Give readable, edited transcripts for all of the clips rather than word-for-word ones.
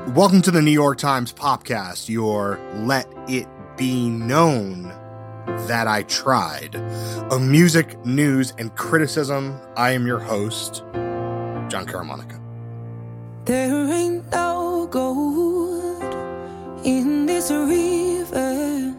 Welcome to the New York Times Popcast, your Let It Be Known That I Tried, of music, news, and criticism. I am your host, John Caramonica. There ain't no gold in this river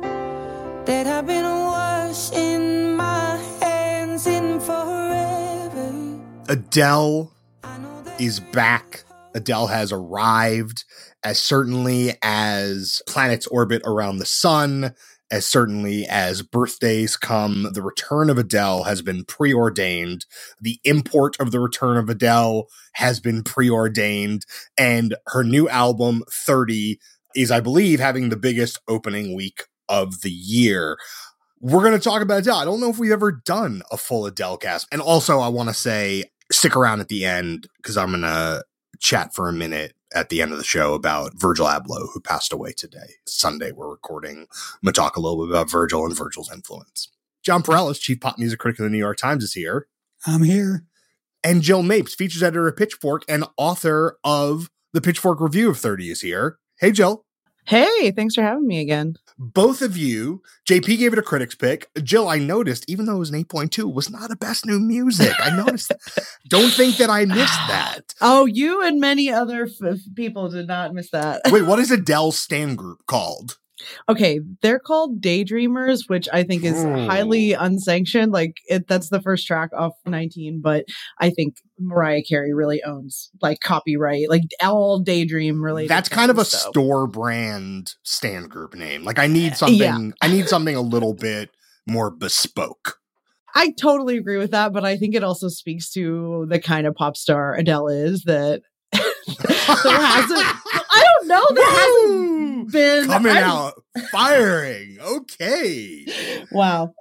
that I've been washing my hands in forever. Adele is back. Adele has arrived, as certainly as planets orbit around the sun, as certainly as birthdays come. The return of Adele has been preordained. The import of the return of Adele has been preordained. And her new album, 30, is, I believe, having the biggest opening week of the year. We're going to talk about Adele. I don't know if we've ever done a full Adele cast. And also, I want to say, stick around at the end, because I'm going to chat for a minute at the end of the show about Virgil Abloh, who passed away today. Sunday, we're recording. I'm going to talk a little bit about Virgil and Virgil's influence. John Perellis, chief pop music critic of the New York Times, is here. I'm here. And Jill Mapes, features editor of Pitchfork and author of the Pitchfork Review of 30, is here. Hey, Jill. Hey, thanks for having me again. Both of you, JP gave it a critic's pick. Jill, I noticed, even though it was an 8.2, was not a best new music. I noticed that. Don't think that I missed that. Oh, you and many other people did not miss that. Wait, what is Adele's stan group called? Okay, they're called Daydreamers, which I think is highly unsanctioned. Like, that's the first track off 19, but I think Mariah Carey really owns like copyright, like all Daydream related. That's kind of a store brand stan group name. Like, I need something. I need something a little bit more bespoke. I totally agree with that, but I think it also speaks to the kind of pop star Adele is that there hasn't. I don't know. There hasn't been coming out firing. Okay. Wow.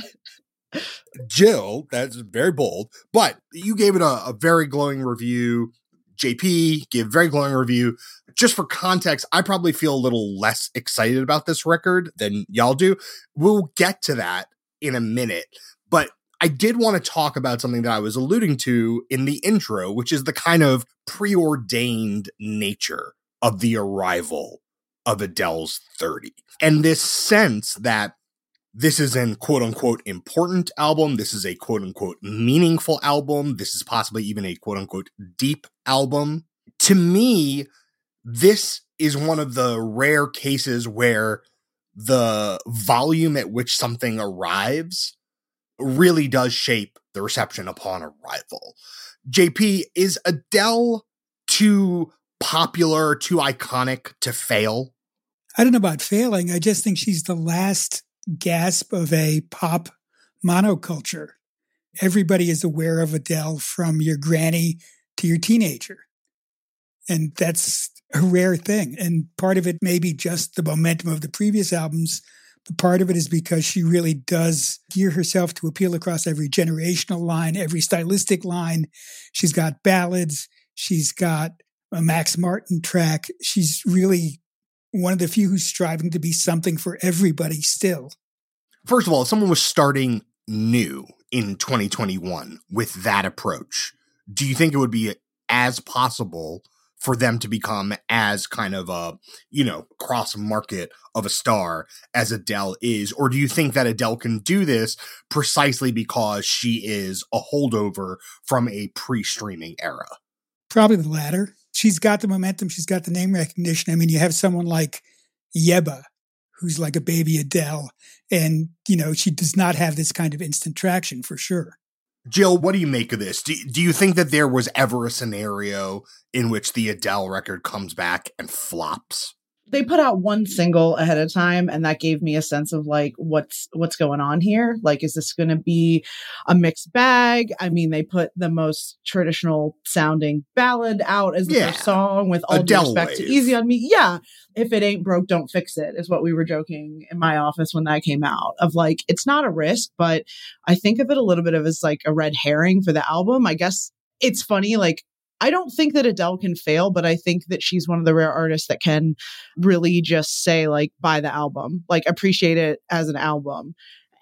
Jill, that's very bold, but you gave it a very glowing review. JP gave a very glowing review. Just for context, I probably feel a little less excited about this record than y'all do. We'll get to that in a minute, but I did want to talk about something that I was alluding to in the intro, which is the kind of preordained nature of the arrival of Adele's 30. And this sense that this is an quote unquote important album. This is a quote unquote meaningful album. This is possibly even a quote unquote deep album. To me, this is one of the rare cases where the volume at which something arrives really does shape the reception upon arrival. JP, is Adele too popular, too iconic to fail? I don't know about failing. I just think she's the last gasp of a pop monoculture. Everybody is aware of Adele, from your granny to your teenager. And that's a rare thing. And part of it may be just the momentum of the previous albums, but part of it is because she really does gear herself to appeal across every generational line, every stylistic line. She's got ballads. She's got a Max Martin track. She's really one of the few who's striving to be something for everybody still. First of all, if someone was starting new in 2021 with that approach, do you think it would be as possible for them to become as kind of a, cross market of a star as Adele is? Or do you think that Adele can do this precisely because she is a holdover from a pre-streaming era? Probably the latter. She's got the momentum. She's got the name recognition. I mean, you have someone like Yebba, who's like a baby Adele. And, she does not have this kind of instant traction for sure. Jill, what do you make of this? Do you think that there was ever a scenario in which the Adele record comes back and flops? They put out one single ahead of time, and that gave me a sense of like, what's going on here? Like, is this going to be a mixed bag? I mean, they put the most traditional sounding ballad out as the first song, with all due respect to Easy on Me. Yeah. If it ain't broke, don't fix it, is what we were joking in my office when that came out, of like, it's not a risk, but I think of it a little bit of as like a red herring for the album. I guess it's funny. Like, I don't think that Adele can fail, but I think that she's one of the rare artists that can really just say, like, buy the album, like, appreciate it as an album.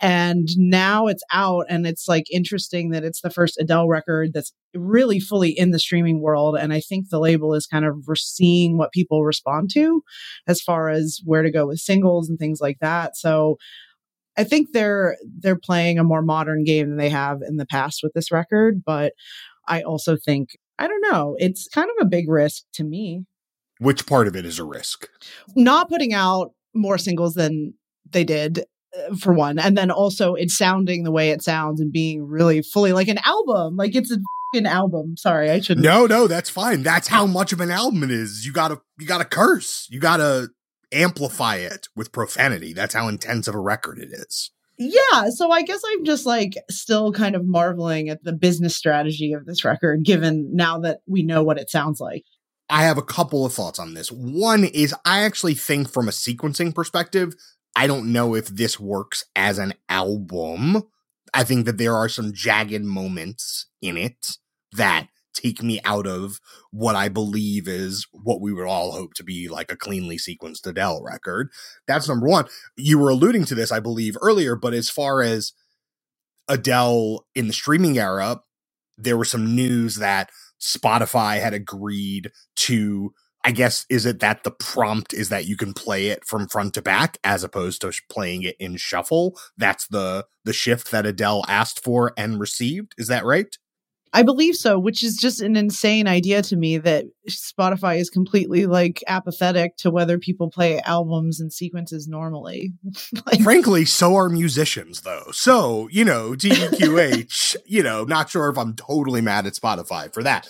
And now it's out, and it's like interesting that it's the first Adele record that's really fully in the streaming world. And I think the label is kind of seeing what people respond to as far as where to go with singles and things like that. So I think they're playing a more modern game than they have in the past with this record. But I also think, I don't know, it's kind of a big risk to me. Which part of it is a risk? Not putting out more singles than they did, for one. And then also it's sounding the way it sounds and being really fully like an album. Like it's a fucking album. Sorry, I shouldn't. No, that's fine. That's how much of an album it is. You gotta curse. You gotta amplify it with profanity. That's how intense of a record it is. Yeah. So I guess I'm just like still kind of marveling at the business strategy of this record, given now that we know what it sounds like. I have a couple of thoughts on this. One is I actually think from a sequencing perspective, I don't know if this works as an album. I think that there are some jagged moments in it that take me out of what I believe is what we would all hope to be like a cleanly sequenced Adele record. That's number one. You were alluding to this, I believe, earlier, but as far as Adele in the streaming era, there was some news that Spotify had agreed to, I guess, is it that the prompt is that you can play it from front to back as opposed to playing it in shuffle? That's the shift that Adele asked for and received. Is that right? I believe so, which is just an insane idea to me that Spotify is completely like apathetic to whether people play albums and sequences normally. Like, frankly, so are musicians though. So, DEQH, not sure if I'm totally mad at Spotify for that.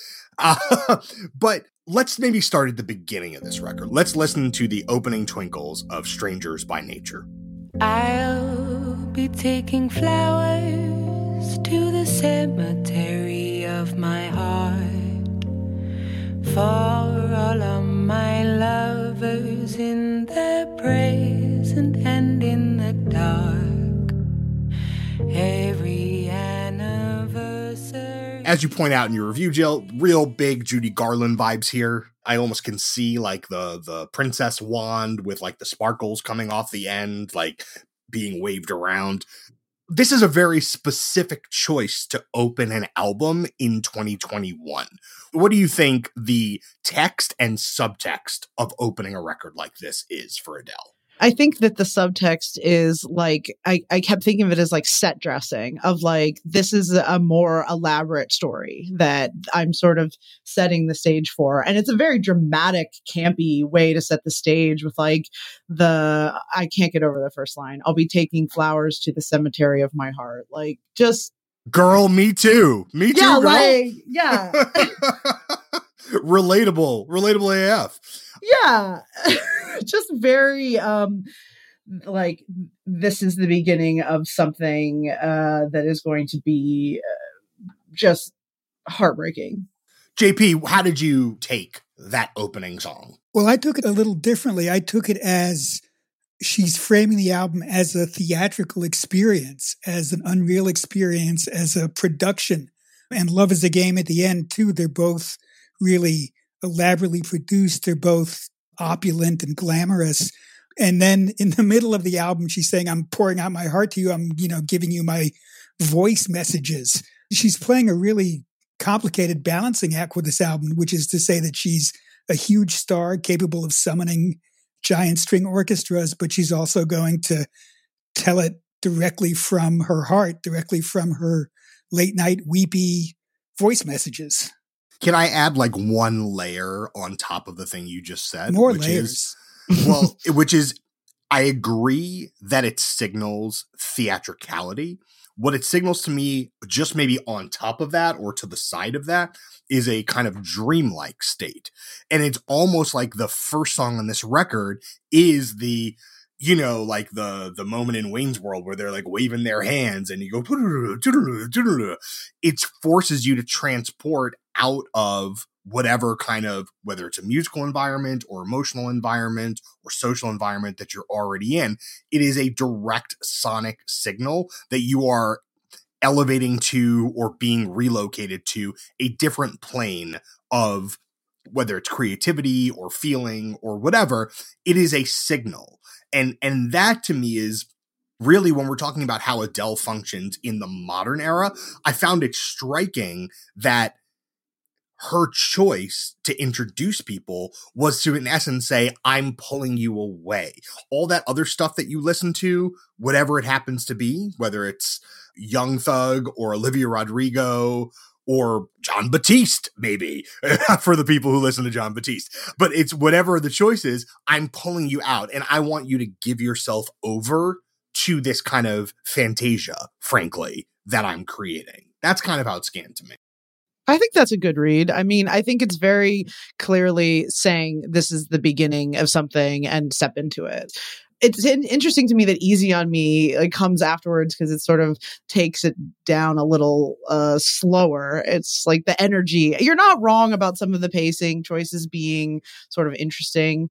But let's maybe start at the beginning of this record. Let's listen to the opening twinkles of Strangers by Nature. I'll be taking flowers to the cemetery of my heart for all of my lovers in the present and in the dark. Every anniversary. As you point out in your review, Jill, real big Judy Garland vibes here. I almost can see like the princess wand with like the sparkles coming off the end, like being waved around. This is a very specific choice to open an album in 2021. What do you think the text and subtext of opening a record like this is for Adele? I think that the subtext is like, I kept thinking of it as like set dressing of like, this is a more elaborate story that I'm sort of setting the stage for. And it's a very dramatic, campy way to set the stage with like I can't get over the first line. I'll be taking flowers to the cemetery of my heart. Like just. Girl, me too. Me too, yeah, girl. like, yeah. Relatable AF. Yeah. Just very like this is the beginning of something that is going to be just heartbreaking. JP, how did you take that opening song? Well, I took it a little differently. I took it as she's framing the album as a theatrical experience, as an unreal experience, as a production. And Love is a Game at the end, too. They're both really elaborately produced. They're both opulent and glamorous. And then in the middle of the album, she's saying, I'm pouring out my heart to you. I'm, giving you my voice messages. She's playing a really complicated balancing act with this album, which is to say that she's a huge star capable of summoning giant string orchestras, but she's also going to tell it directly from her heart, directly from her late night weepy voice messages. Can I add like one layer on top of the thing you just said? More layers. Which is, I agree that it signals theatricality. What it signals to me, just maybe on top of that or to the side of that, is a kind of dreamlike state. And it's almost like the first song on this record is the, like the moment in Wayne's World where they're like waving their hands and you go, it forces you to transport out of whatever kind of, whether it's a musical environment or emotional environment or social environment that you're already in. It is a direct sonic signal that you are elevating to or being relocated to a different plane of whether it's creativity or feeling or whatever. It is a signal. And that to me is really, when we're talking about how Adele functions in the modern era, I found it striking that her choice to introduce people was to, in essence, say, I'm pulling you away. All that other stuff that you listen to, whatever it happens to be, whether it's Young Thug or Olivia Rodrigo or John Batiste, maybe, for the people who listen to John Batiste. But it's whatever the choice is, I'm pulling you out, and I want you to give yourself over to this kind of fantasia, frankly, that I'm creating. That's kind of how it scanned to me. I think that's a good read. I mean, I think it's very clearly saying this is the beginning of something and step into it. It's interesting to me that Easy on Me comes afterwards because it sort of takes it down a little slower. It's like the energy. You're not wrong about some of the pacing choices being sort of interesting.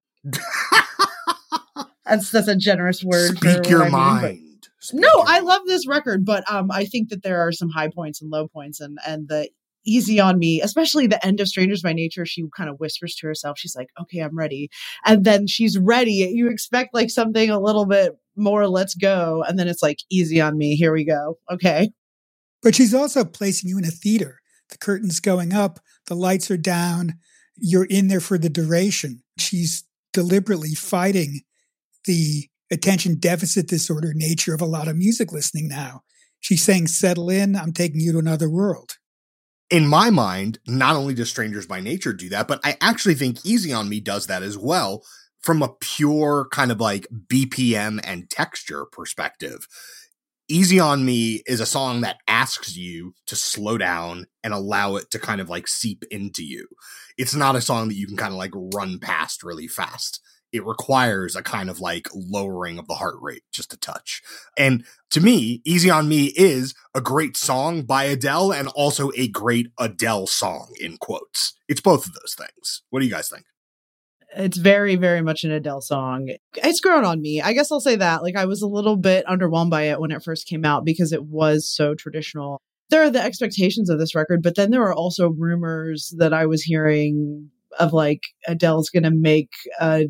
That's a generous word. Speak your mind. No, I love this record, but I think that there are some high points and low points, and the Easy on Me, especially the end of Strangers by Nature, she kind of whispers to herself, she's like, okay, I'm ready. And then she's ready. You expect like something a little bit more, let's go. And then it's like, Easy on Me, here we go. Okay. But she's also placing you in a theater. The curtain's going up, the lights are down, you're in there for the duration. She's deliberately fighting the attention deficit disorder nature of a lot of music listening now. She's saying, settle in, I'm taking you to another world. In my mind, not only does Strangers by Nature do that, but I actually think Easy on Me does that as well from a pure kind of like BPM and texture perspective. Easy on Me is a song that asks you to slow down and allow it to kind of like seep into you. It's not a song that you can kind of like run past really fast. It requires a kind of like lowering of the heart rate just a touch. And to me, Easy on Me is a great song by Adele and also a great Adele song in quotes. It's both of those things. What do you guys think? It's very, very much an Adele song. It's grown on me. I guess I'll say that. Like, I was a little bit underwhelmed by it when it first came out because it was so traditional. There are the expectations of this record, but then there are also rumors that I was hearing of like Adele's going to make a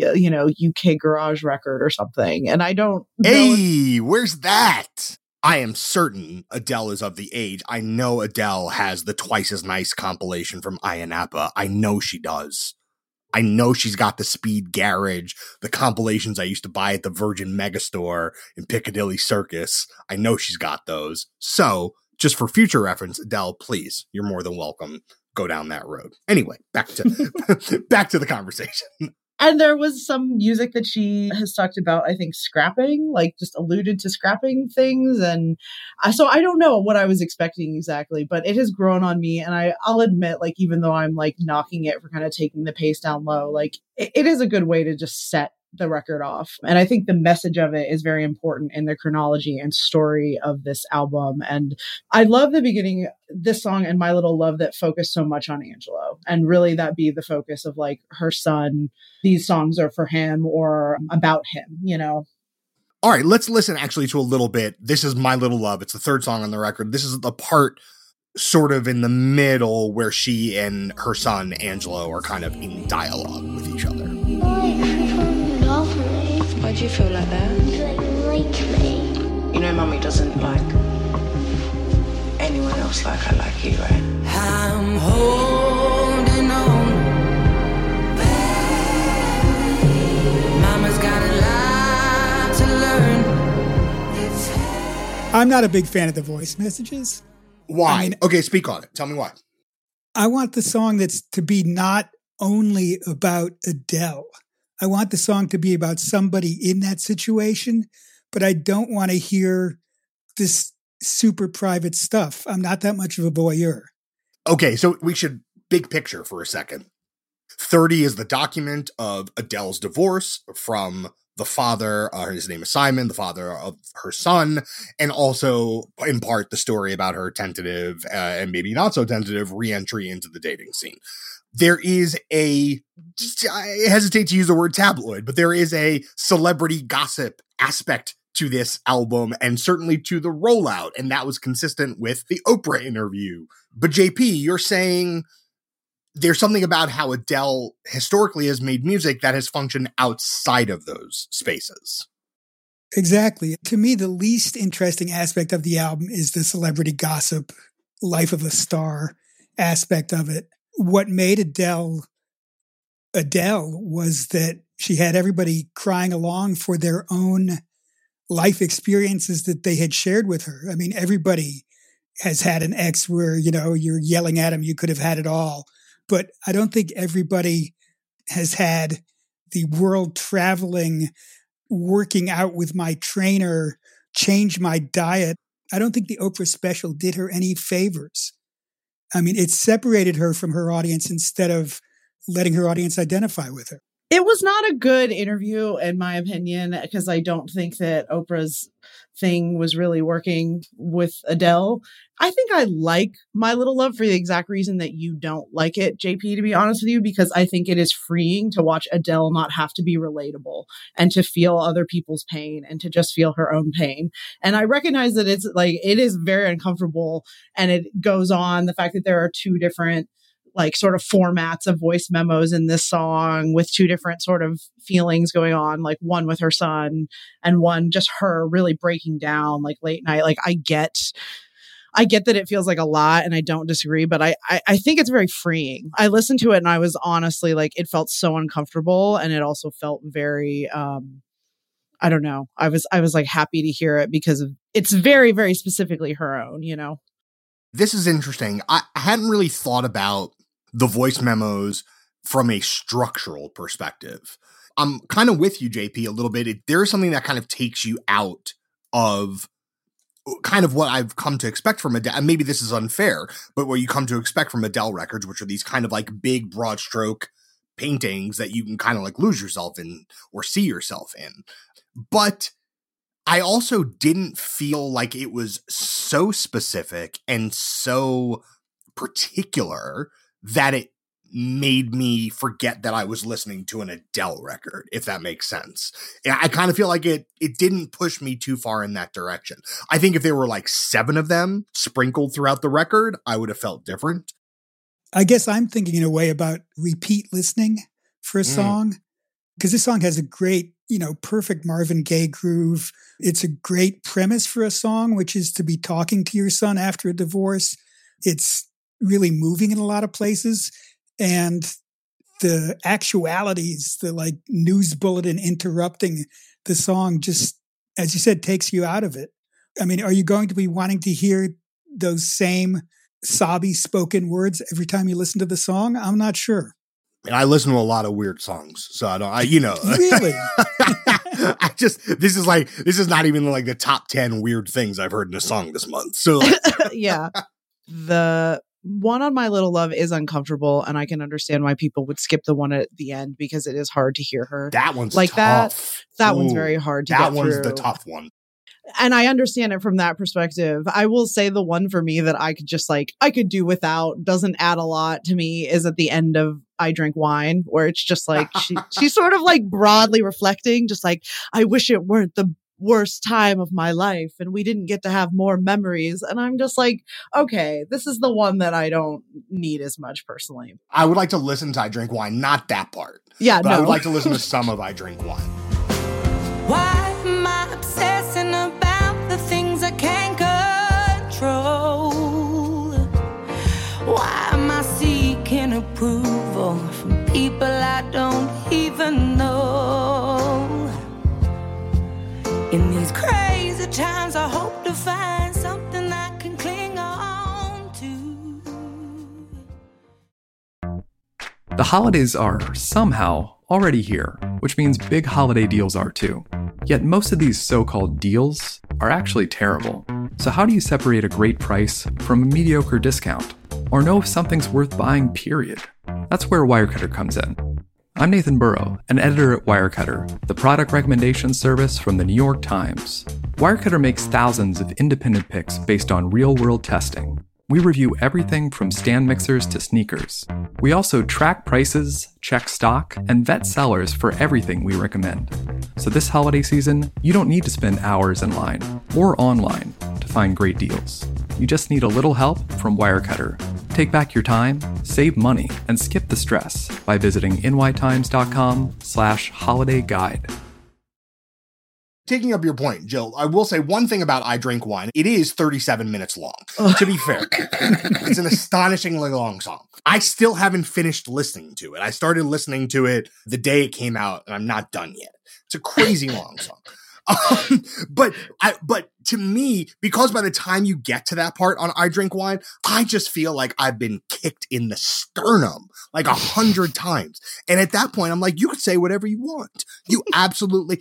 UK garage record or something. And I don't know. Hey, where's that? I am certain Adele is of the age. I know Adele has the Twice as Nice compilation from Ayia Napa. I know she does. I know she's got the Speed Garage, the compilations I used to buy at the Virgin Megastore in Piccadilly Circus. I know she's got those. So, just for future reference, Adele, please, you're more than welcome. Go down that road. Anyway, back to the conversation. And there was some music that she has talked about, I think, scrapping, like just alluded to scrapping things. And so I don't know what I was expecting exactly, but it has grown on me. And I'll admit, like, even though I'm like knocking it for kind of taking the pace down low, like it is a good way to just set the record off. And I think the message of it is very important in the chronology and story of this album. And I love the beginning, this song and My Little Love that focus so much on Angelo and really that be the focus of like her son. These songs are for him or about him, you know? All right, let's listen actually to a little bit. This is My Little Love. It's the third song on the record. This is the part sort of in the middle where she and her son, Angelo, are kind of in dialogue with each other. Why do you feel like that? You don't like me. You know Mummy doesn't like anyone else like I like you, right? I'm holding on. Mama's got a lot to learn. I'm not a big fan of the voice messages. Why? Okay, speak on it. Tell me why. I want the song that's to be not only about Adele. I want the song to be about somebody in that situation, but I don't want to hear this super private stuff. I'm not that much of a voyeur. Okay, so we should big picture for a second. 30 is the document of Adele's divorce from the father, his name is Simon, the father of her son, and also in part the story about her tentative and maybe not so tentative re-entry into the dating scene. There is I hesitate to use the word tabloid, but there is a celebrity gossip aspect to this album and certainly to the rollout. And that was consistent with the Oprah interview. But JP, you're saying there's something about how Adele historically has made music that has functioned outside of those spaces. Exactly. To me, the least interesting aspect of the album is the celebrity gossip, life of a star aspect of it. What made Adele was that she had everybody crying along for their own life experiences that they had shared with her. I mean, everybody has had an ex where, you're yelling at him, you could have had it all. But I don't think everybody has had the world traveling, working out with my trainer, change my diet. I don't think the Oprah special did her any favors. I mean, it separated her from her audience instead of letting her audience identify with her. It was not a good interview, in my opinion, because I don't think that Oprah's thing was really working with Adele. I think I like My Little Love for the exact reason that you don't like it, JP, to be honest with you, because I think it is freeing to watch Adele not have to be relatable and to feel other people's pain and to just feel her own pain. And I recognize that it is very uncomfortable, and it goes on the fact that there are two different sort of formats of voice memos in this song with two different sort of feelings going on, like one with her son and one just her really breaking down late night. I get that it feels like a lot, and I don't disagree, but I think it's very freeing. I listened to it and I was honestly it felt so uncomfortable, and it also felt very, I don't know. I was happy to hear it because it's very, very specifically her own, This is interesting. I hadn't really thought about the voice memos from a structural perspective. I'm kind of with you, JP, a little bit. There is something that kind of takes you out of kind of what I've come to expect from Adele. And maybe this is unfair, but what you come to expect from Adele records, which are these kind of big broad stroke paintings that you can kind of lose yourself in or see yourself in. But I also didn't feel like it was so specific and so particular that it made me forget that I was listening to an Adele record, if that makes sense. I kind of feel like it didn't push me too far in that direction. I think if there were 7 of them sprinkled throughout the record, I would have felt different. I guess I'm thinking in a way about repeat listening for a song, because this song has a great, perfect Marvin Gaye groove. It's a great premise for a song, which is to be talking to your son after a divorce. It's really moving in a lot of places. And the actualities, the news bulletin interrupting the song just, as you said, takes you out of it. I mean, are you going to be wanting to hear those same sobby spoken words every time you listen to the song? I'm not sure. And I listen to a lot of weird songs, so Really? This is not even the top 10 weird things I've heard in a song this month. So yeah, the one on My Little Love is uncomfortable, and I can understand why people would skip the one at the end because it is hard to hear her. That one's tough. That one's very hard to get through. That one's the tough one. And I understand it from that perspective. I will say the one for me that I could just I could do without, doesn't add a lot to me, is at the end of I Drink Wine, where it's just she's sort of broadly reflecting, just I wish it weren't the worst time of my life and we didn't get to have more memories. And I'm just okay, this is the one that I don't need as much personally. I would like to listen to I Drink Wine, not that part. Yeah, but I would like to listen to some of I Drink Wine. Why am I obsessing about the things I can't control? Why am I seeking approval from people I don't even know? In these crazy times, I hope to find something I can cling on to. The holidays are somehow already here, which means big holiday deals are too. Yet most of these so-called deals are actually terrible. So how do you separate a great price from a mediocre discount? Or know if something's worth buying, period? That's where Wirecutter comes in. I'm Nathan Burrow, an editor at Wirecutter, the product recommendation service from the New York Times. Wirecutter makes thousands of independent picks based on real-world testing. We review everything from stand mixers to sneakers. We also track prices, check stock, and vet sellers for everything we recommend. So this holiday season, you don't need to spend hours in line or online to find great deals. You just need a little help from Wirecutter. Take back your time, save money, and skip the stress by visiting nytimes.com/holiday guide. taking up your point, Jill, I will say one thing about I Drink Wine. It is 37 minutes long, to be fair. It's an astonishingly long song. I still haven't finished listening to it. I started listening to it the day it came out, and I'm not done yet. It's a crazy long song. But to me, because by the time you get to that part on I Drink Wine, I just feel like I've been kicked in the sternum like 100 times. And at that point, I'm like, you could say whatever you want. You absolutely,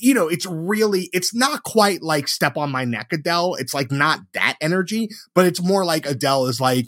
it's not quite like Step on My Neck, Adele. It's like not that energy, but it's more like Adele is like,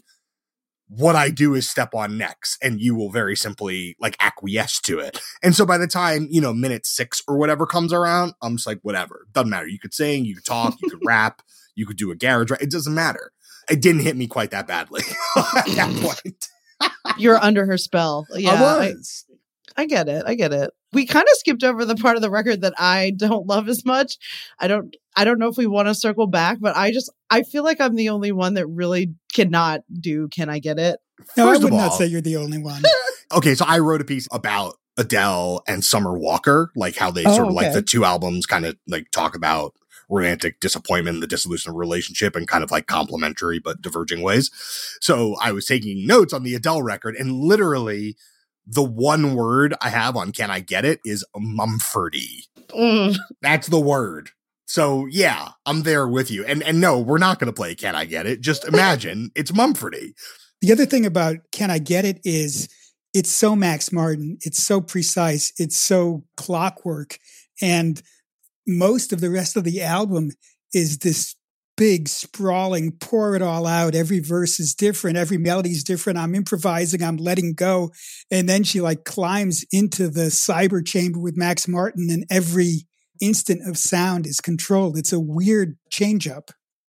what I do is step on necks and you will very simply like acquiesce to it. And so by the time, minute 6 or whatever comes around, I'm just like, whatever. Doesn't matter. You could sing, you could talk, you could rap, you could do a garage rap. It doesn't matter. It didn't hit me quite that badly at that point. You're under her spell. Yeah, I was. I get it. We kind of skipped over the part of the record that I don't love as much. I don't know if we want to circle back, but I feel like I'm the only one that really cannot do Can I Get It? No, I would not say you're the only one. Okay, so I wrote a piece about Adele and Summer Walker, like how they sort of like the two albums kind of like talk about romantic disappointment, the dissolution of a relationship, and kind of like complementary but diverging ways. So I was taking notes on the Adele record, and literally the one word I have on Can I Get It is Mumfordy. That's the word. So yeah, I'm there with you. And no, we're not going to play Can I Get It. Just imagine it's Mumfordy. The other thing about Can I Get It is it's so Max Martin. It's so precise. It's so clockwork. And most of the rest of the album is this big, sprawling, pour it all out. Every verse is different. Every melody is different. I'm improvising. I'm letting go. And then she like climbs into the cyber chamber with Max Martin, and every instant of sound is controlled. It's a weird change up.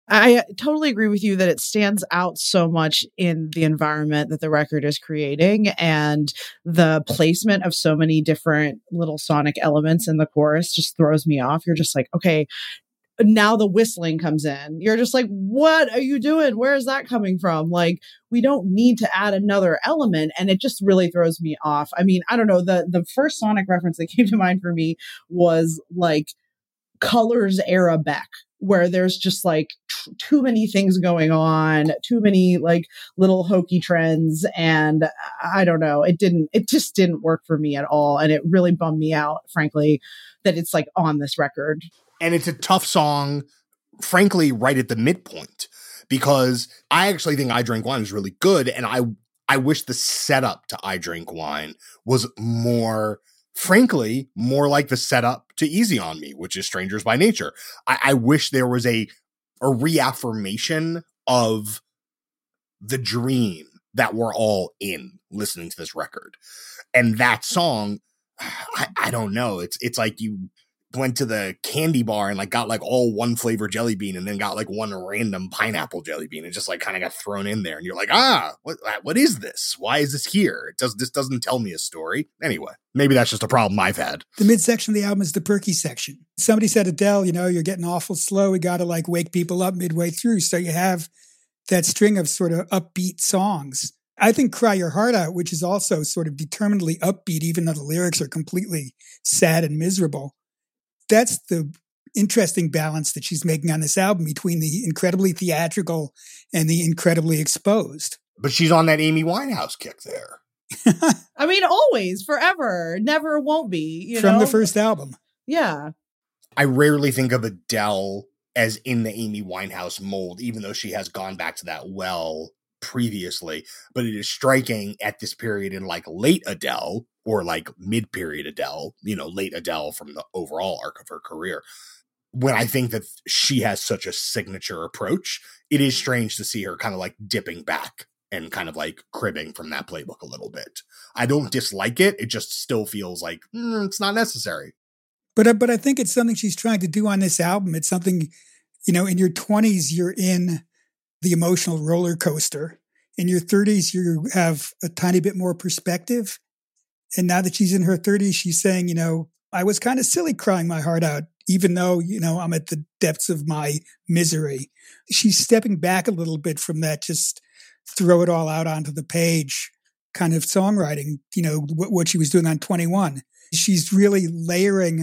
I totally agree with you that it stands out so much in the environment that the record is creating, and the placement of so many different little sonic elements in the chorus just throws me off. You're just like, okay, now the whistling comes in. You're just like, what are you doing? Where is that coming from? Like, we don't need to add another element. And it just really throws me off. I mean, I don't know. The first sonic reference that came to mind for me was like Colors era Beck, where there's just like too many things going on, too many like little hokey trends. And I don't know, it just didn't work for me at all. And it really bummed me out, frankly, that it's like on this record. And it's a tough song, frankly, right at the midpoint, because I actually think I Drink Wine is really good. And I wish the setup to I Drink Wine was more, frankly, more like the setup to Easy on Me, which is Strangers by Nature. I wish there was a reaffirmation of the dream that we're all in listening to this record. And that song, I don't know. It's like you went to the candy bar and like got like all one flavor jelly bean and then got like one random pineapple jelly bean and just like kind of got thrown in there. And you're like, what is this? Why is this here? This doesn't tell me a story. Anyway, maybe that's just a problem I've had. The midsection of the album is the perky section. Somebody said, Adele, you're getting awful slow. We got to like wake people up midway through. So you have that string of sort of upbeat songs. I think Cry Your Heart Out, which is also sort of determinedly upbeat, even though the lyrics are completely sad and miserable. That's the interesting balance that she's making on this album between the incredibly theatrical and the incredibly exposed. But she's on that Amy Winehouse kick there. I mean, always, forever, never won't be. From the first album. Yeah. I rarely think of Adele as in the Amy Winehouse mold, even though she has gone back to that well previously. But it is striking at this period in like late Adele, or like mid-period Adele, late Adele from the overall arc of her career. When I think that she has such a signature approach, it is strange to see her kind of like dipping back and kind of like cribbing from that playbook a little bit. I don't dislike it. It just still feels like it's not necessary. But I think it's something she's trying to do on this album. It's something, in your 20s, you're in the emotional roller coaster. In your 30s, you have a tiny bit more perspective. And now that she's in her 30s, she's saying, I was kind of silly crying my heart out, even though, I'm at the depths of my misery. She's stepping back a little bit from that, just throw it all out onto the page kind of songwriting, what she was doing on 21. She's really layering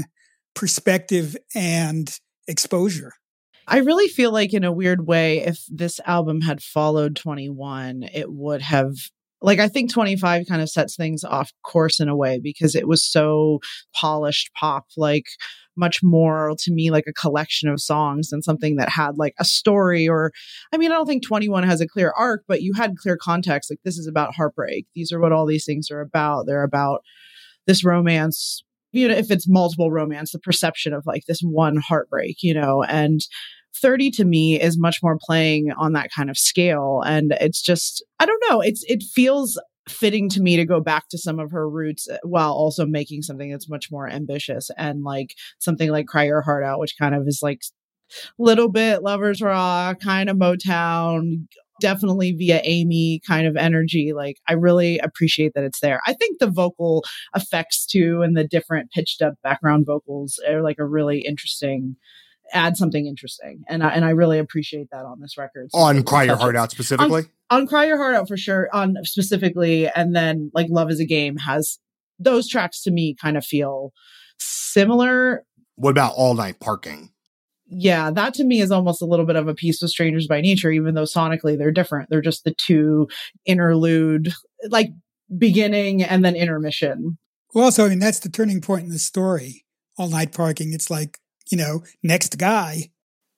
perspective and exposure. I really feel like in a weird way, if this album had followed 21, it would have, like, I think 25 kind of sets things off course in a way because it was so polished pop, like much more to me like a collection of songs than something that had like a story or, I mean, I don't think 21 has a clear arc, but you had clear context. Like, this is about heartbreak. These are what all these things are about. They're about this romance, you know, if it's multiple romance, the perception of like this one heartbreak, you know, and 30 to me is much more playing on that kind of scale. And it's just, I don't know, it feels fitting to me to go back to some of her roots while also making something that's much more ambitious and like something like Cry Your Heart Out, which kind of is like little bit Lovers Rock, kind of Motown, definitely via Amy kind of energy. Like, I really appreciate that it's there. I think the vocal effects too and the different pitched up background vocals are like a really interesting, add something interesting. And I really appreciate that on this record. So on Cry Your Heart Out specifically? On Cry Your Heart Out for sure, on specifically. And then like Love Is a Game has those tracks to me kind of feel similar. What about All Night Parking? Yeah, that to me is almost a little bit of a piece with Strangers by Nature, even though sonically they're different. They're just the two interlude, like beginning and then intermission. Well, also, I mean, that's the turning point in the story. All Night Parking. It's like, you know, next guy.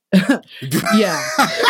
Yeah.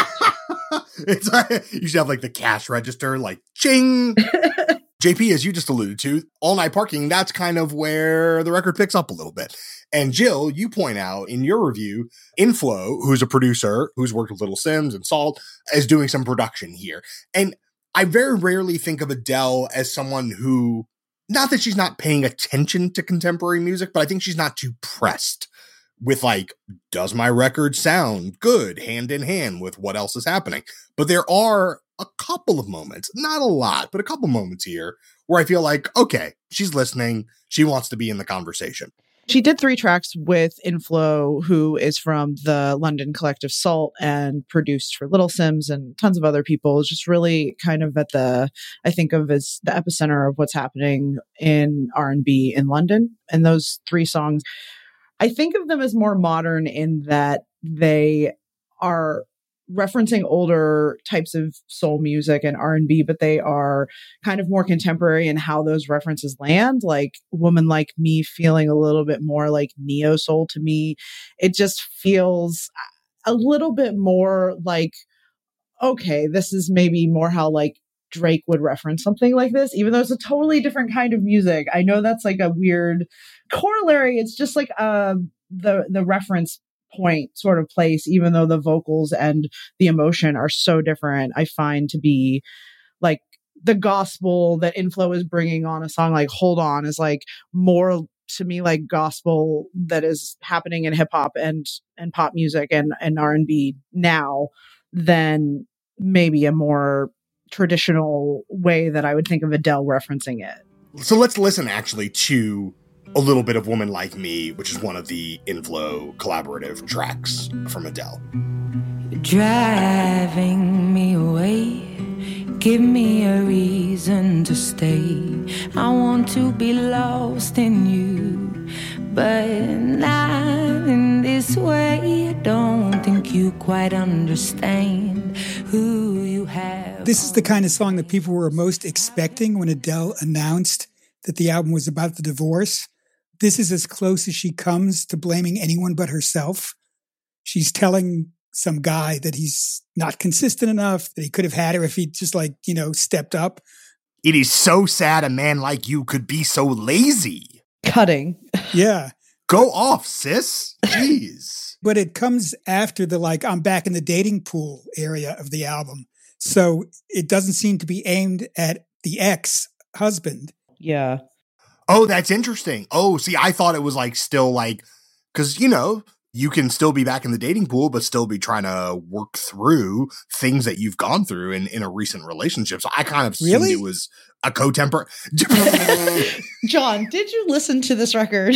It's like, you should have like the cash register, like ching. JP, as you just alluded to, All Night Parking, that's kind of where the record picks up a little bit. And Jill, you point out in your review, Inflo, who's a producer, who's worked with Little Sims and Salt, is doing some production here. And I very rarely think of Adele as someone who, not that she's not paying attention to contemporary music, but I think she's not too pressed with like, does my record sound good hand in hand with what else is happening? But there are a couple of moments, not a lot, but a couple moments here where I feel like, okay, she's listening. She wants to be in the conversation. She did 3 tracks with Inflo, who is from the London collective Salt and produced for Little Sims and tons of other people. It's just really kind of at the, I think of as the epicenter of what's happening in R&B in London. And those 3 songs, I think of them as more modern in that they are referencing older types of soul music and R&B, but they are kind of more contemporary in how those references land. Like Woman Like Me feeling a little bit more like neo soul to me. It just feels a little bit more like, okay, this is maybe more how like Drake would reference something like this, even though it's a totally different kind of music. I know that's like a weird corollary. It's just like the reference point sort of place, even though the vocals and the emotion are so different, I find to be like the gospel that Inflo is bringing on a song like Hold On is like more to me like gospel that is happening in hip hop and pop music and R&B now than maybe a more traditional way that I would think of Adele referencing it. So let's listen actually to a little bit of Woman Like Me, which is one of the Inflo collaborative tracks from Adele. Driving me away, give me a reason to stay. I want to be lost in you, but not in this way. I don't think you quite understand who you have. This is the kind of song that people were most expecting when Adele announced that the album was about the divorce. This is as close as she comes to blaming anyone but herself. She's telling some guy that he's not consistent enough, that he could have had her if he just like, you know, stepped up. It is so sad a man like you could be so lazy. Cutting. Yeah. Go off, sis. Jeez. But it comes after the like, I'm back in the dating pool area of the album. So it doesn't seem to be aimed at the ex-husband. Yeah. Oh, that's interesting. Oh, see, I thought it was like still like, because, you know, you can still be back in the dating pool, but still be trying to work through things that you've gone through in a recent relationship. So I kind of assumed it was a co-temper. John, did you listen to this record?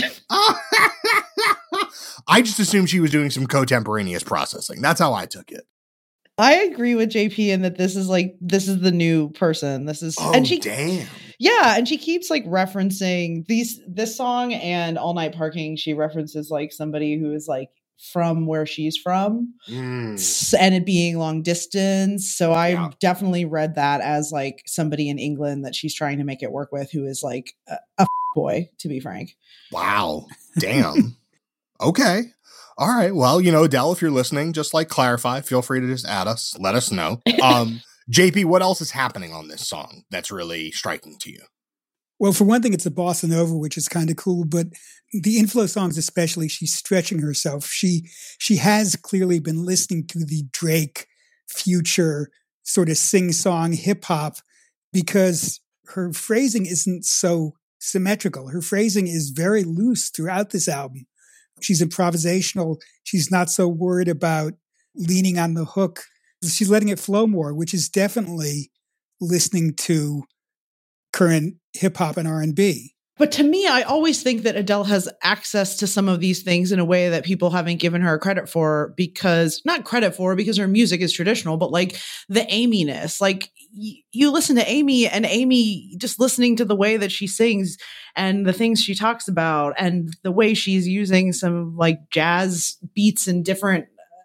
I just assumed she was doing some contemporaneous processing. That's how I took it. I agree with JP in that this is the new person. This is, and she, damn. Yeah, and she keeps like referencing this song and All Night Parking. She references like somebody who is like from where she's from, and it being long distance. So I definitely read that as like somebody in England that she's trying to make it work with, who is like a boy, to be frank. Wow. Damn. Okay. All right. Well, Adele, if you're listening, just like clarify, feel free to just add us, let us know. JP, what else is happening on this song that's really striking to you? Well, for one thing, it's a bossa nova, which is kind of cool, but the Inflow songs especially, she's stretching herself. She has clearly been listening to the Drake Future sort of sing-song hip-hop because her phrasing isn't so symmetrical. Her phrasing is very loose throughout this album. She's improvisational. She's not so worried about leaning on the hook. She's letting it flow more, which is definitely listening to current hip hop and R&B. But to me, I always think that Adele has access to some of these things in a way that people haven't given her credit for, because her music is traditional, but like the Amy-ness, like you listen to Amy, and Amy, just listening to the way that she sings and the things she talks about and the way she's using some like jazz beats and different,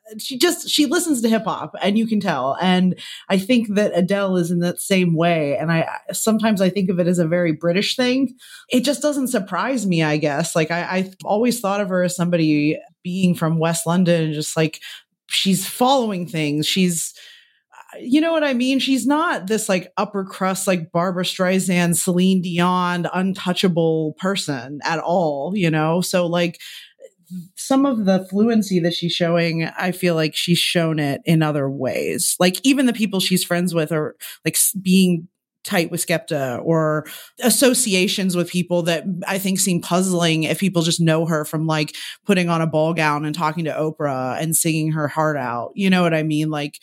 she listens to hip hop, and you can tell. And I think that Adele is in that same way. And sometimes I think of it as a very British thing. It just doesn't surprise me, I guess. Like I've always thought of her as somebody being from West London, just like she's following things. She's, you know what I mean? She's not this like upper crust, like Barbara Streisand, Celine Dion, untouchable person at all, So like, some of the fluency that she's showing, I feel like she's shown it in other ways. Like even the people she's friends with are like being tight with Skepta, or associations with people that I think seem puzzling if people just know her from like putting on a ball gown and talking to Oprah and singing her heart out. You know what I mean? Like,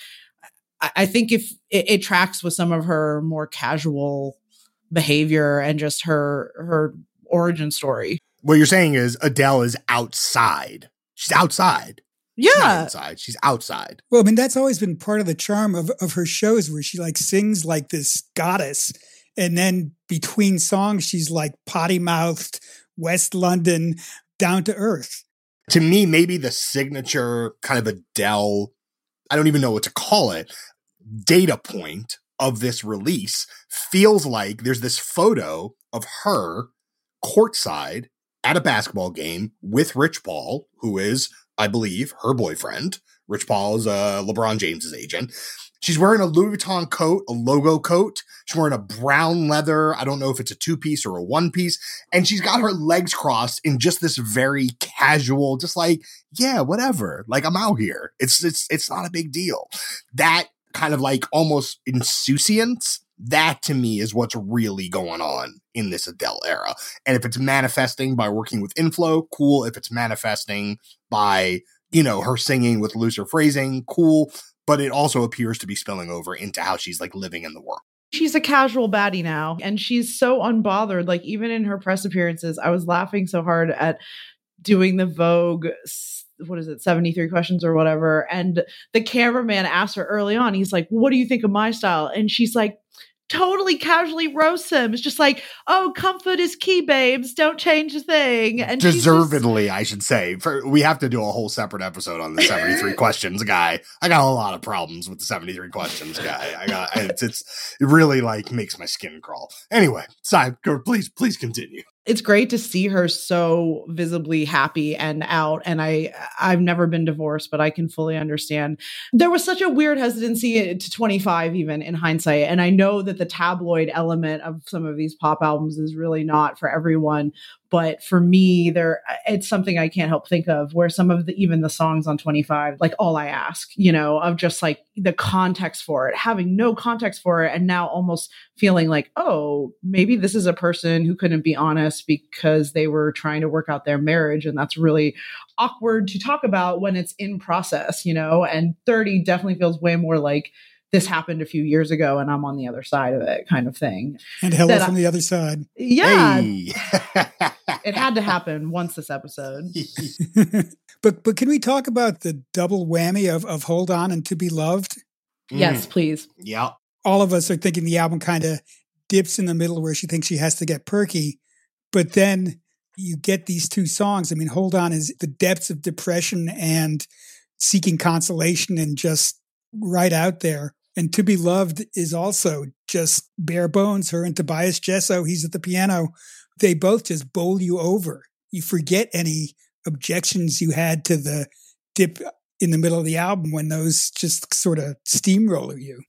I think if it tracks with some of her more casual behavior and just her origin story. What you're saying is Adele is outside. She's outside. Yeah. She's not inside. She's outside. Well, I mean, that's always been part of the charm of her shows, where she like sings like this goddess. And then between songs, she's like potty-mouthed, West London, down to earth. To me, maybe the signature kind of Adele, I don't even know what to call it, data point of this release feels like there's this photo of her courtside at a basketball game with Rich Paul, who is, I believe, her boyfriend. Rich Paul is LeBron James's agent. She's wearing a Louis Vuitton coat, a logo coat. She's wearing a brown leather. I don't know if it's a 2-piece or a 1-piece. And she's got her legs crossed in just this very casual, just like, yeah, whatever. Like, I'm out here. It's not a big deal. That kind of like almost insouciance, that to me is what's really going on in this Adele era. And if it's manifesting by working with Inflow, cool. If it's manifesting by, her singing with looser phrasing, cool. But it also appears to be spilling over into how she's like living in the world. She's a casual baddie now, and she's so unbothered. Like even in her press appearances, I was laughing so hard at doing the Vogue, 73 questions or whatever. And the cameraman asked her early on, he's like, what do you think of my style? And she's like, totally casually roasts him. It's just like, oh, comfort is key, babes. Don't change a thing. And deservedly, I should say. We have to do a whole separate episode on the 73 questions guy. I got a lot of problems with the 73 questions guy. It really like makes my skin crawl. Anyway, please continue. It's great to see her so visibly happy and out. And I've never been divorced, but I can fully understand. There was such a weird hesitancy to 25, even in hindsight. And I know that the tabloid element of some of these pop albums is really not for everyone. But for me, it's something I can't help think of, where some of even the songs on 25, like All I Ask, of just like the context for it, having no context for it. And now almost feeling like, oh, maybe this is a person who couldn't be honest because they were trying to work out their marriage. And that's really awkward to talk about when it's in process, and 30 definitely feels way more like this happened a few years ago and I'm on the other side of it kind of thing. And hello from the other side. Yeah. Hey. It had to happen once this episode. But can we talk about the double whammy of Hold On and To Be Loved? Yes, please. Yeah. All of us are thinking the album kind of dips in the middle where she thinks she has to get perky. But then you get these two songs. I mean, Hold On is the depths of depression and seeking consolation and just right out there. And To Be Loved is also just bare bones. Her and Tobias Jesso, he's at the piano. They both just bowl you over. You forget any objections you had to the dip in the middle of the album when those just sort of steamroller you.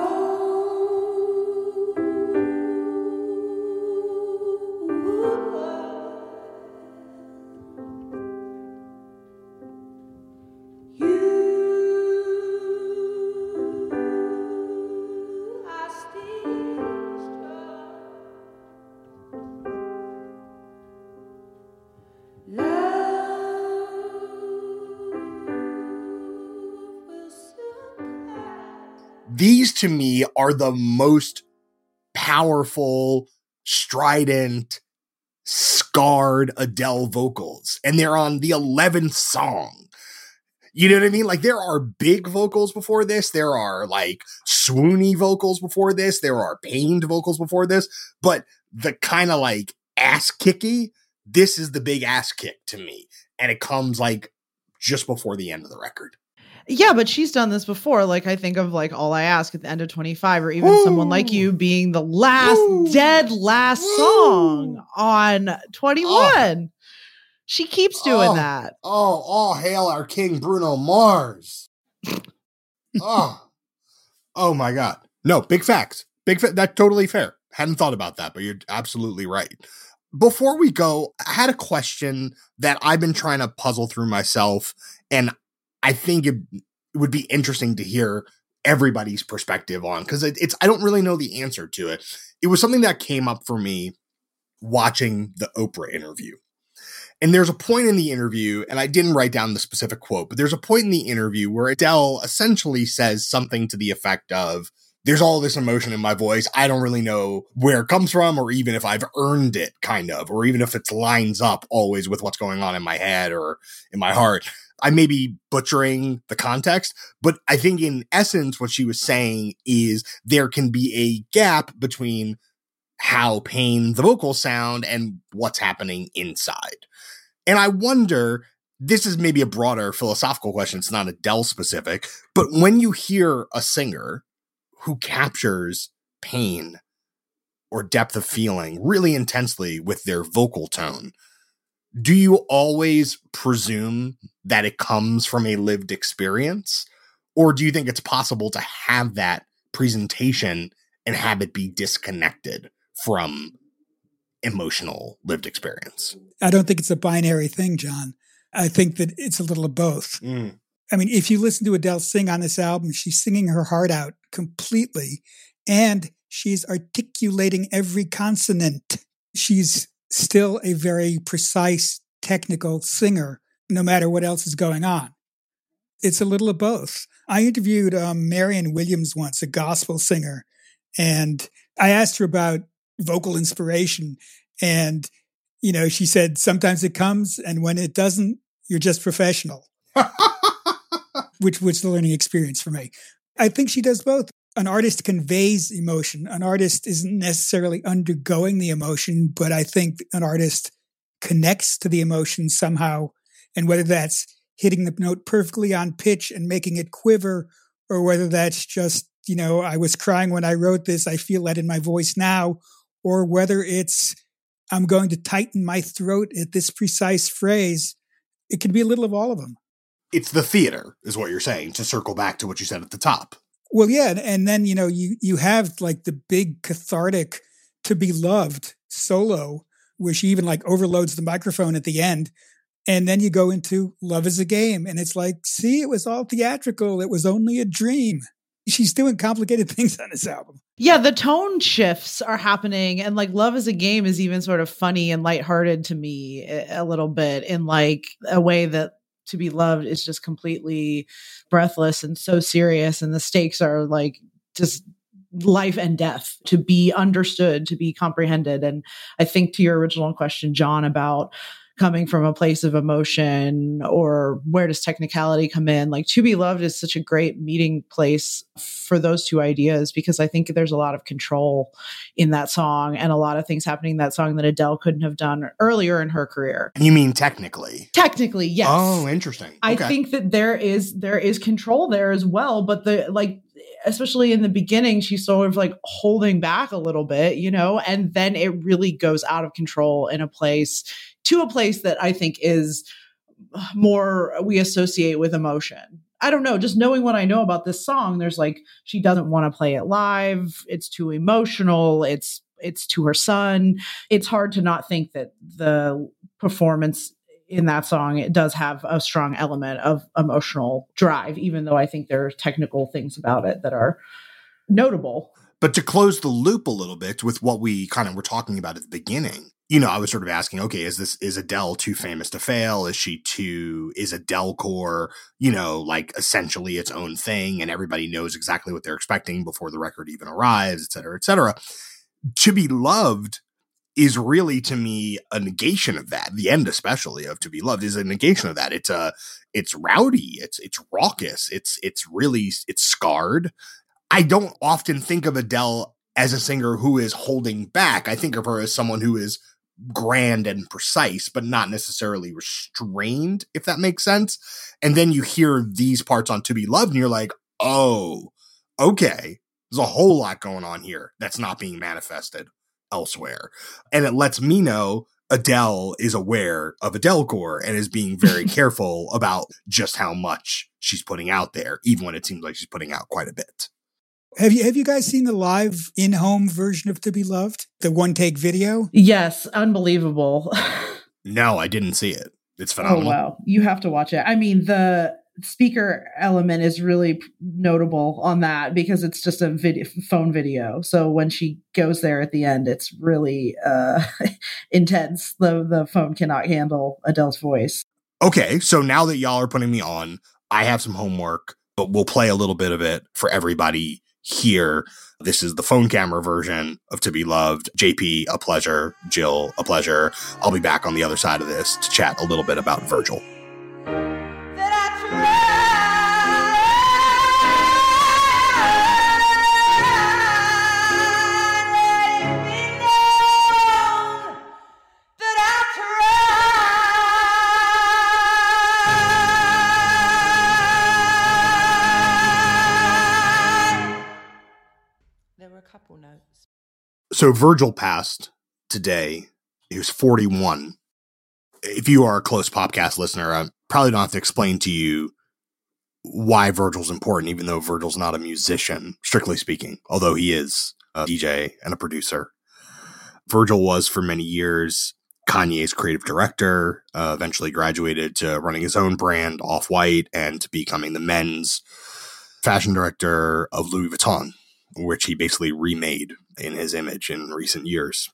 These to me are the most powerful, strident, scarred Adele vocals. And they're on the 11th song. You know what I mean? Like, there are big vocals before this. There are like swoony vocals before this. There are pained vocals before this. But the kind of like ass kicky, this is the big ass kick to me. And it comes like just before the end of the record. Yeah, but she's done this before. Like, I think of like All I Ask at the end of 25, or even Someone Like You being the last last song on 21. She keeps doing that. All hail our king Bruno Mars. Oh my God. No, big facts. That's totally fair. Hadn't thought about that, but you're absolutely right. Before we go, I had a question that I've been trying to puzzle through myself, and I think it would be interesting to hear everybody's perspective on, because I don't really know the answer to it. It was something that came up for me watching the Oprah interview. And there's a point in the interview, and I didn't write down the specific quote, but there's a point in the interview where Adele essentially says something to the effect of, there's all this emotion in my voice. I don't really know where it comes from, or even if I've earned it, kind of, or even if it lines up always with what's going on in my head or in my heart. I may be butchering the context, but I think in essence, what she was saying is there can be a gap between how pained the vocals sound and what's happening inside. And I wonder, this is maybe a broader philosophical question. It's not Adele specific, but when you hear a singer who captures pain or depth of feeling really intensely with their vocal tone, do you always presume that it comes from a lived experience? Or do you think it's possible to have that presentation and have it be disconnected from emotional lived experience? I don't think it's a binary thing, John. I think that it's a little of both. I mean, if you listen to Adele sing on this album, she's singing her heart out completely, and she's articulating every consonant. She's still a very precise, technical singer, no matter what else is going on. It's a little of both. I interviewed Marianne Williams once, a gospel singer, and I asked her about vocal inspiration. And, you know, she said, sometimes it comes, and when it doesn't, you're just professional, which was the learning experience for me. I think she does both. An artist conveys emotion. An artist isn't necessarily undergoing the emotion, but I think an artist connects to the emotion somehow. And whether that's hitting the note perfectly on pitch and making it quiver, or whether that's just, you know, I was crying when I wrote this, I feel that in my voice now, or whether it's, I'm going to tighten my throat at this precise phrase, it can be a little of all of them. It's the theater, is what you're saying, to circle back to what you said at the top. Well, yeah. And then, you know, you have like the big cathartic To Be Loved solo, where she even like overloads the microphone at the end. And then you go into Love Is a Game. And it's like, see, it was all theatrical. It was only a dream. She's doing complicated things on this album. Yeah, the tone shifts are happening. And like Love Is a Game is even sort of funny and lighthearted to me a little bit, in like a way that To Be Loved is just completely breathless and so serious. And the stakes are like just life and death, to be understood, to be comprehended. And I think to your original question, John, about coming from a place of emotion, or where does technicality come in? Like, To Be Loved is such a great meeting place for those two ideas, because I think there's a lot of control in that song and a lot of things happening in that song that Adele couldn't have done earlier in her career. You mean technically? Technically, yes. Oh, interesting. I Okay. think that there is control there as well, but especially in the beginning, she's sort of like holding back a little bit, and then it really goes out of control in a place that I think is more we associate with emotion. I don't know, just knowing what I know about this song, there's like, she doesn't want to play it live. It's too emotional. It's to her son. It's hard to not think that the performance in that song, it does have a strong element of emotional drive, even though I think there are technical things about it that are notable. But to close the loop a little bit with what we kind of were talking about at the beginning, I was sort of asking, okay, is Adele too famous to fail? Is Adelecore, like essentially its own thing and everybody knows exactly what they're expecting before the record even arrives, et cetera, et cetera. To Be Loved is really, to me, a negation of that. The end, especially of To Be Loved, is a negation of that. It's rowdy. It's raucous. It's scarred. I don't often think of Adele as a singer who is holding back. I think of her as someone who is grand and precise, but not necessarily restrained, if that makes sense. And then you hear these parts on To Be Loved and you're like, oh, okay, there's a whole lot going on here that's not being manifested elsewhere. And it lets me know Adele is aware of Adelecore and is being very careful about just how much she's putting out there, even when it seems like she's putting out quite a bit. Have you guys seen the live in-home version of To Be Loved? The one-take video? Yes, unbelievable. No, I didn't see it. It's phenomenal. Oh, wow. You have to watch it. I mean, the speaker element is really notable on that because it's just a phone video. So when she goes there at the end, it's really intense. The phone cannot handle Adele's voice. Okay, so now that y'all are putting me on, I have some homework, but we'll play a little bit of it for everybody here. This is the phone camera version of To Be Loved. JP, a pleasure. Jill, a pleasure. I'll be back on the other side of this to chat a little bit about Virgil. Notes. So Virgil passed today. He was 41. If you are a close Popcast listener, I probably don't have to explain to you why Virgil's important, even though Virgil's not a musician, strictly speaking, although he is a DJ and a producer. Virgil was for many years Kanye's creative director, eventually graduated to running his own brand, Off-White, and to becoming the men's fashion director of Louis Vuitton, which he basically remade in his image in recent years.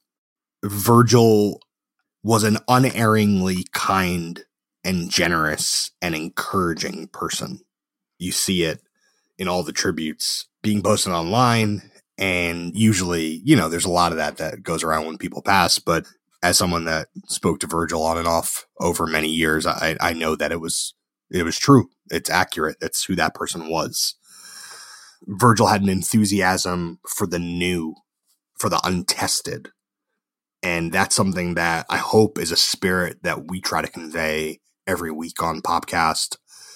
Virgil was an unerringly kind and generous and encouraging person. You see it in all the tributes being posted online, and usually, there's a lot of that goes around when people pass, but as someone that spoke to Virgil on and off over many years, I know that it was true. It's accurate. It's who that person was. Virgil had an enthusiasm for the new, for the untested. And that's something that I hope is a spirit that we try to convey every week on Popcast.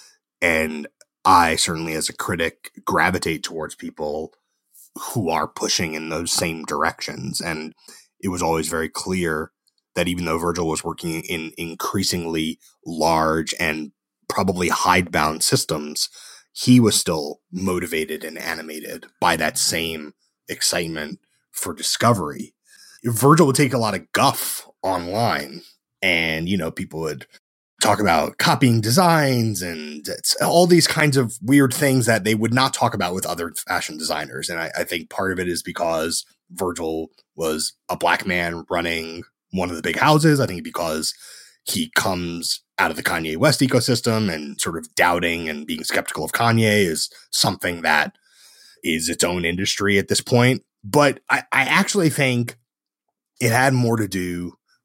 And I certainly, as a critic, gravitate towards people who are pushing in those same directions. And it was always very clear that even though Virgil was working in increasingly large and probably hidebound systems, he was still motivated and animated by that same excitement for discovery. Virgil would take a lot of guff online, and, people would talk about copying designs and all these kinds of weird things that they would not talk about with other fashion designers. And I think part of it is because Virgil was a black man running one of the big houses. I think because he comes out of the Kanye West ecosystem, and sort of doubting and being skeptical of Kanye is something that is its own industry at this point. But I actually think it had more to do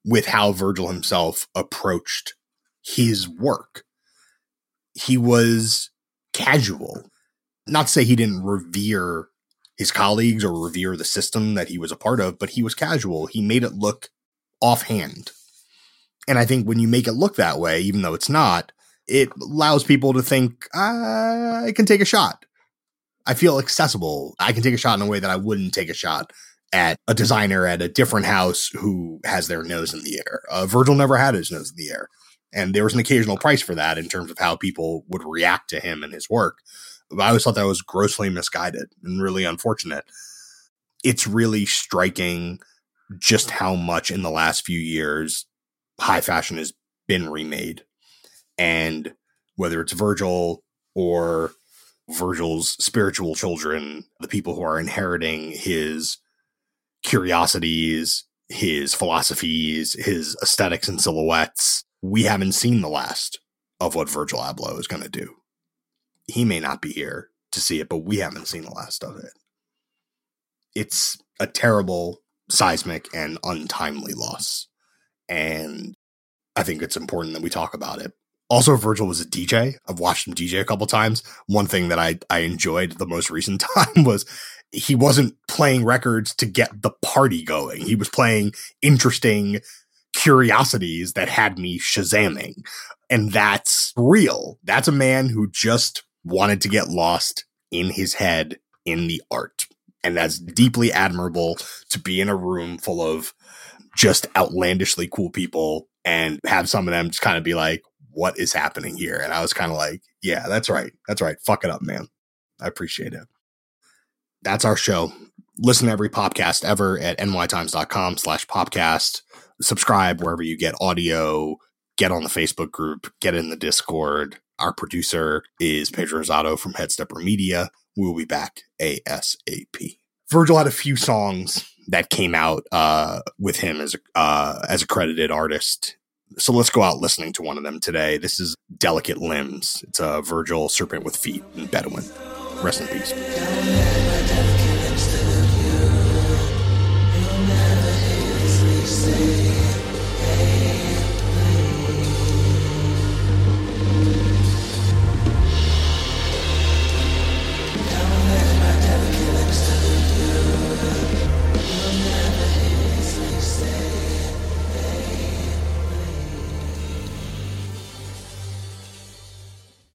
with how Virgil himself approached his work. He was casual. Not to say he didn't revere his colleagues or revere the system that he was a part of, but he was casual. He made it look offhand. And I think when you make it look that way, even though it's not, it allows people to think, I can take a shot. I feel accessible. I can take a shot in a way that I wouldn't take a shot at a designer at a different house who has their nose in the air. Virgil never had his nose in the air. And there was an occasional price for that in terms of how people would react to him and his work. But I always thought that was grossly misguided and really unfortunate. It's really striking just how much in the last few years high fashion has been remade. And whether it's Virgil or Virgil's spiritual children, the people who are inheriting his curiosities, his philosophies, his aesthetics and silhouettes, we haven't seen the last of what Virgil Abloh is going to do. He may not be here to see it, but we haven't seen the last of it. It's a terrible, seismic, and untimely loss. And I think it's important that we talk about it. Also, Virgil was a DJ. I've watched him DJ a couple times. One thing that I enjoyed the most recent time was he wasn't playing records to get the party going. He was playing interesting curiosities that had me shazamming. And that's real. That's a man who just wanted to get lost in his head in the art. And that's deeply admirable, to be in a room full of just outlandishly cool people and have some of them just kind of be like, what is happening here? And I was kind of like, yeah, that's right. That's right. Fuck it up, man. I appreciate it. That's our show. Listen to every podcast ever at nytimes.com/podcast. Subscribe wherever you get audio. Get on the Facebook group. Get in the Discord. Our producer is Pedro Rosado from Headstepper Media. We'll be back ASAP. Virgil had a few songs that came out with him as a credited artist. So let's go out listening to one of them today. This is Delicate Limbs. It's a Virgil, Serpent with Feet, and Bedouin. Rest in peace. You'll never hate me, say